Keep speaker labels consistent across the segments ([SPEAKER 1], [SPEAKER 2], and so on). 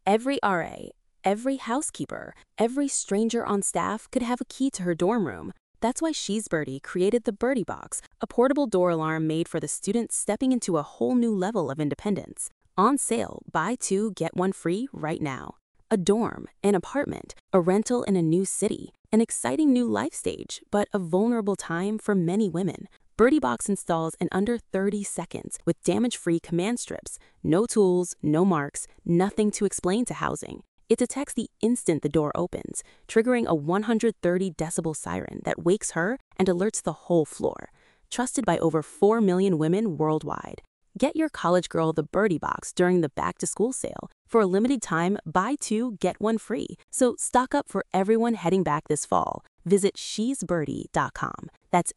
[SPEAKER 1] Every RA, every housekeeper, every stranger on staff could have a key to her dorm room. That's why She's Birdie created the Birdie Box, a portable door alarm made for the student stepping into a whole new level of independence. On sale, buy 2, get 1 free right now. A dorm, an apartment, a rental in a new city, an exciting new life stage, but a vulnerable time for many women. Birdie Box installs in under 30 seconds with damage-free command strips. No tools, no marks, nothing to explain to housing. It detects the instant the door opens, triggering a 130 decibel siren that wakes her and alerts the whole floor. Trusted by over 4 million women worldwide. Get your college girl the Birdie Box during the back-to-school sale. For a limited time, buy 2, get 1 free. So stock up for everyone heading back this fall. Visit shesbirdie.com. That's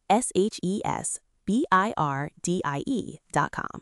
[SPEAKER 1] SHESBIRDIE.com.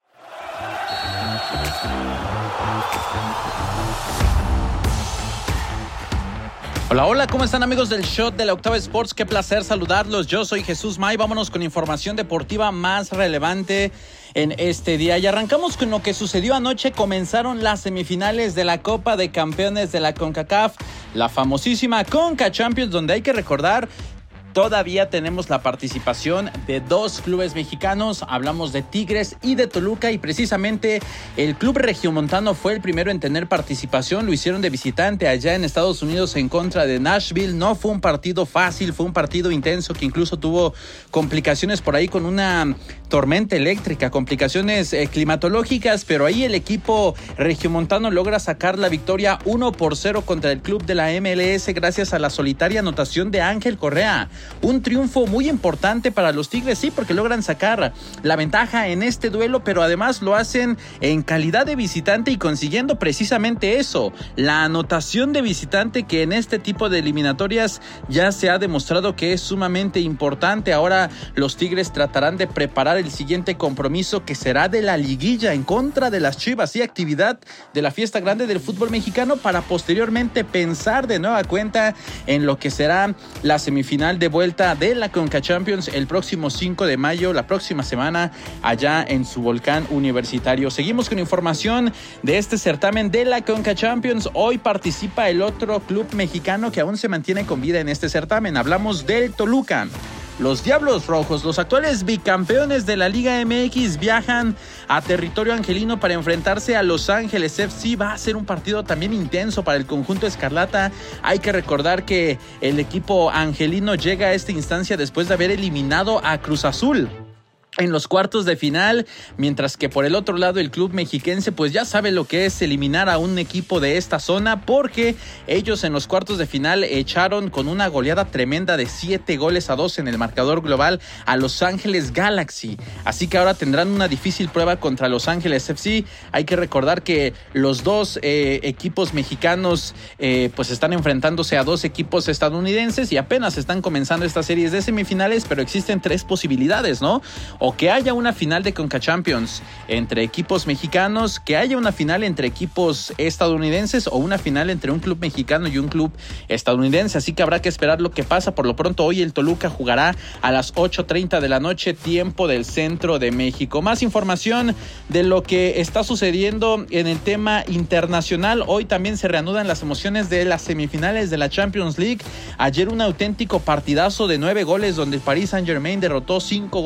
[SPEAKER 2] Hola, hola, ¿cómo están amigos del Shot de la Octava Sports? Qué placer saludarlos. Yo soy Jesús May. Vámonos con información deportiva más relevante en este día. Y arrancamos con lo que sucedió anoche. Comenzaron las semifinales de la Copa de Campeones de la CONCACAF, la famosísima Conca Champions, donde hay que recordar, todavía tenemos la participación de 2 clubes mexicanos. Hablamos de Tigres y de Toluca, y precisamente el club regiomontano fue el primero en tener participación. Lo hicieron de visitante allá en Estados Unidos en contra de Nashville. No fue un partido fácil, fue un partido intenso que incluso tuvo complicaciones por ahí con una tormenta eléctrica, complicaciones climatológicas, pero ahí el equipo regiomontano logra sacar la victoria 1-0 contra el club de la MLS gracias a la solitaria anotación de Ángel Correa. Un triunfo muy importante para los Tigres, sí, porque logran sacar la ventaja en este duelo, pero además lo hacen en calidad de visitante y consiguiendo precisamente eso, la anotación de visitante, que en este tipo de eliminatorias ya se ha demostrado que es sumamente importante. Ahora los Tigres tratarán de preparar el siguiente compromiso, que será de la liguilla en contra de las Chivas y actividad de la fiesta grande del fútbol mexicano, para posteriormente pensar de nueva cuenta en lo que será la semifinal de vuelta de la Conca Champions el próximo 5 de mayo, la próxima semana, allá en su volcán universitario. Seguimos con información de este certamen de la Conca Champions. Hoy participa el otro club mexicano que aún se mantiene con vida en este certamen. Hablamos del Toluca. Los Diablos Rojos, los actuales bicampeones de la Liga MX, viajan a territorio angelino para enfrentarse a Los Ángeles FC. Va a ser un partido también intenso para el conjunto escarlata. Hay que recordar que el equipo angelino llega a esta instancia después de haber eliminado a Cruz Azul en los cuartos de final, mientras que por el otro lado el club mexiquense pues ya sabe lo que es eliminar a un equipo de esta zona, porque ellos en los cuartos de final echaron con una goleada tremenda de 7-2 en el marcador global a Los Ángeles Galaxy. Así que ahora tendrán una difícil prueba contra Los Ángeles FC. Hay que recordar que los dos equipos mexicanos pues están enfrentándose a 2 equipos estadounidenses y apenas están comenzando estas series de semifinales, pero existen 3 posibilidades, ¿no? O que haya una final de Conca Champions entre equipos mexicanos, que haya una final entre equipos estadounidenses, o una final entre un club mexicano y un club estadounidense. Así que habrá que esperar lo que pasa. Por lo pronto, hoy el Toluca jugará a las 8:30 de la noche, tiempo del centro de México. Más información de lo que está sucediendo en el tema internacional. Hoy también se reanudan las emociones de las semifinales de la Champions League. Ayer un auténtico partidazo de 9 goles, donde el Paris Saint-Germain derrotó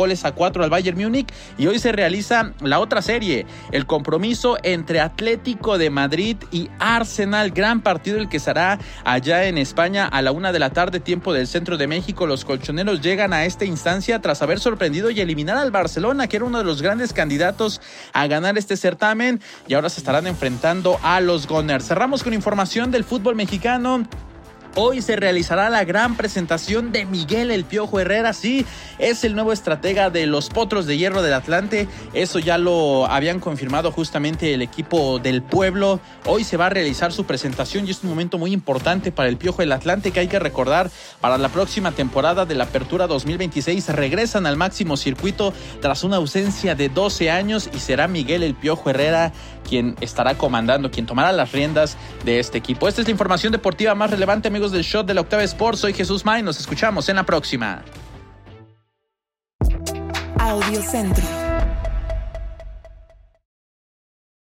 [SPEAKER 2] 5-4 al Bayern Múnich, y hoy se realiza la otra serie, el compromiso entre Atlético de Madrid y Arsenal. Gran partido el que será allá en España a la 1 de la tarde, tiempo del centro de México. Los colchoneros llegan a esta instancia tras haber sorprendido y eliminar al Barcelona, que era uno de los grandes candidatos a ganar este certamen, y ahora se estarán enfrentando a los Gunners. Cerramos con información del fútbol mexicano. Hoy se realizará la gran presentación de Miguel El Piojo Herrera. Sí, es el nuevo estratega de los Potros de Hierro del Atlante. Eso ya lo habían confirmado justamente el equipo del pueblo. Hoy se va a realizar su presentación y es un momento muy importante para el Piojo del Atlante, que hay que recordar, para la próxima temporada de la Apertura 2026 regresan al máximo circuito tras una ausencia de 12 años, y será Miguel El Piojo Herrera quien estará comandando, quien tomará las riendas de este equipo. Esta es la información deportiva más relevante, amigos del Shot de la Octava Sports. Soy Jesús May, nos escuchamos en la próxima.
[SPEAKER 3] Audio Centro.